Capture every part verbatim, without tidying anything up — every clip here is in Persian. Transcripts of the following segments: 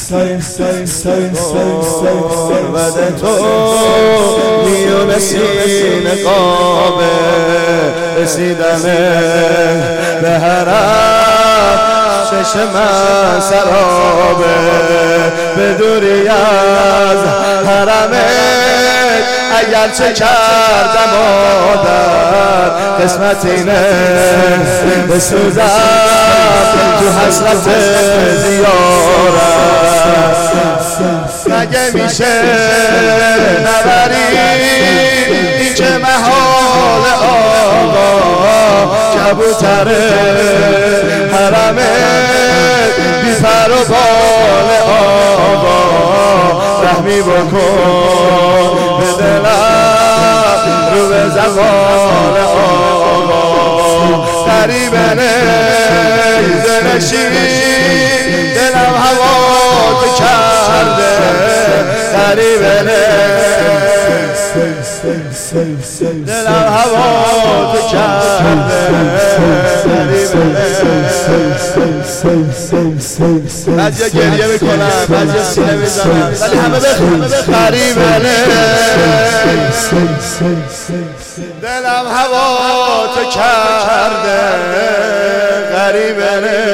گربت تو میون سینه قابه رسیدن به حرم چشم من سرابه به دوری از حرمت اگرچه کردم عادت قسمت اینه بسوزم تو حسرت زیارت مگه میشه نبری این که محال آقا کبوتر حرمت بی پر و بال آقا رحمی بکن به دلم رو به زبان آقا غریبه نیزه نشین دلم هوا تو کرده غریبه دلم هوا تو کرده بعضی گریه میکنن بعضی سینه میزنن ولی همه بخونن غریبه دلم هوا تو کرده غریبه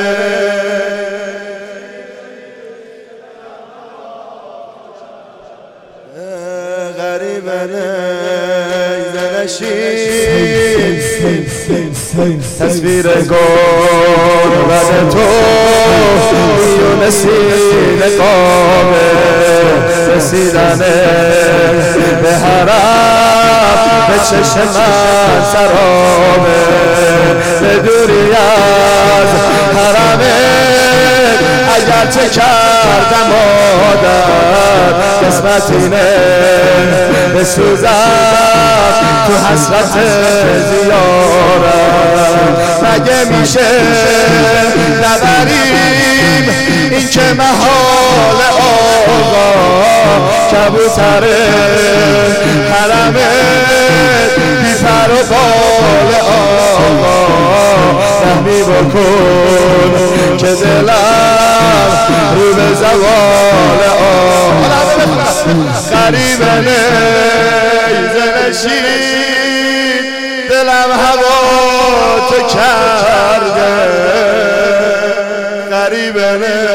تصویر گربت تو میون سینه قابه رسیدن به حرم به چشم من سرابه به دوری از حرمت اگرچه کردم عادت قسمت اینه بسوزم تو حسرت زیارت مگه میشه نبریم این که محال آقا کبوتر حرمت بی پر و بال آقا رحمی بکن که دلم رو به زوال آقا غریبه نیزه نشین دلم هوا تو کرده غریبه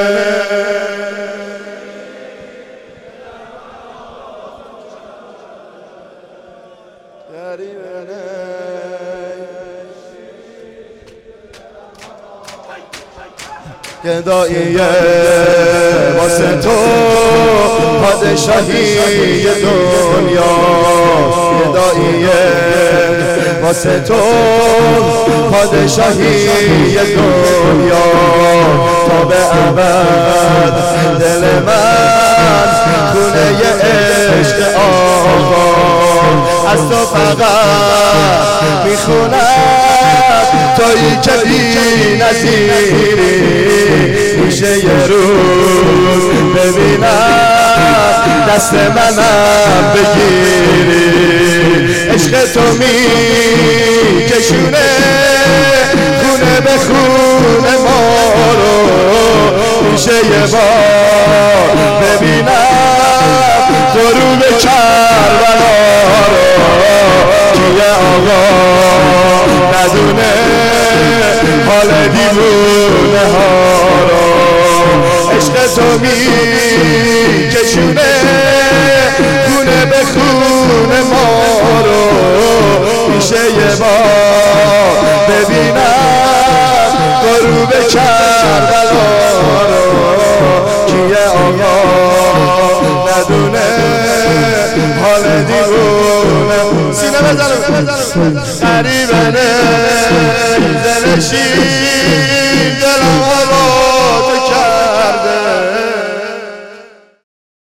گداییه واسه تو پادشاهی دنیا گداییه واسه تو پادشاهی دنیا تا به ابد دل من خونه عشق آقا از تو فقط میخونم تویی که بی نظیری میشه یه روز ببینم دست منم بگیری عشق تو میکشونه خونه به خونه ما رو میشه یه بار ببینم غروب کربلا رو کیه آقا ندونه حال دیوونه ها رو عشق تو میکشونه خونه به خونه ما رو میشه یه بار ببینم غروب کربلا رو کیه آقا ندونه حال دیوونه سینه بزنم غریبه